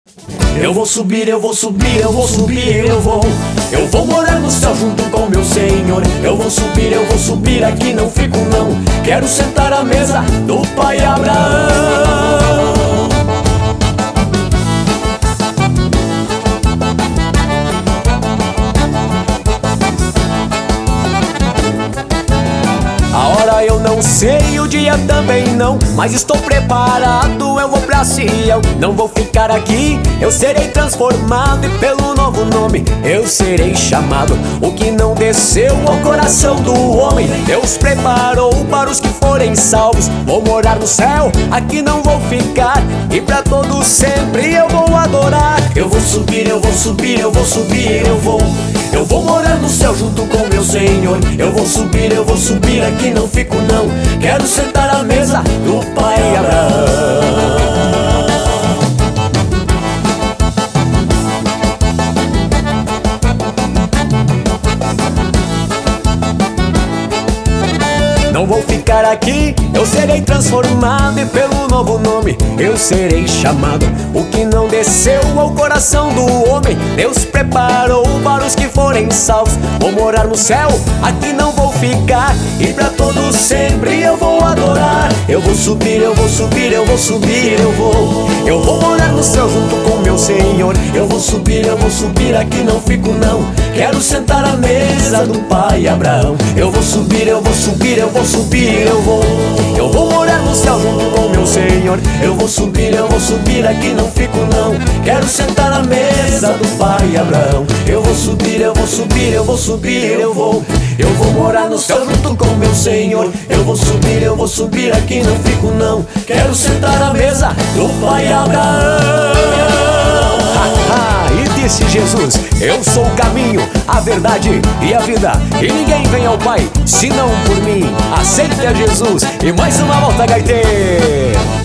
Eu vou subir, eu vou subir, eu vou subir, eu vou morar no céu junto com meu Senhor. Eu vou subir, aqui não fico não. Quero sentar à mesa do pai Abraão. A hora eu não sei, o dia também não, mas estou preparado, eu vou pra Sião. Não vou ficar aqui, eu serei transformado, e pelo novo nome eu serei chamado. O que não desceu ao coração do homem, Deus preparou para os que forem salvos. Vou morar no céu, aqui não vou ficar, e pra todos sempre eu vou adorar. Eu vou subir, eu vou subir, eu vou subir, eu vou morar no céu junto com meu Senhor. Eu vou subir, aqui não fico não. Quero sentar à mesa do pai Abraão. Não vou ficar aqui, eu serei transformado, e pelo novo nome eu serei chamado. O que não desceu ao coração do homem, Deus preparou para os que forem salvos. Vou morar no céu, aqui não vou ficar, e pra todos sempre eu vou adorar. Eu vou subir, eu vou subir, eu vou subir, eu vou morar no céu junto com meu Senhor. Eu vou subir, aqui não fico não. Quero sentar à mesa do pai Abraão. Eu vou subir, eu vou subir, eu vou subir, eu vou morar no céu junto com meu Senhor. Eu vou subir, aqui não fico não. Quero sentar à mesa do pai Abraão. Eu vou subir, eu vou subir, eu vou subir, eu vou morar no céu junto com meu Senhor. Eu vou subir, aqui não fico não. Quero sentar à mesa do pai Abraão. E disse Jesus: eu sou o caminho, a verdade e a vida, e ninguém vem ao Pai senão por mim. Aceite a Jesus e mais uma volta, gaiteiro.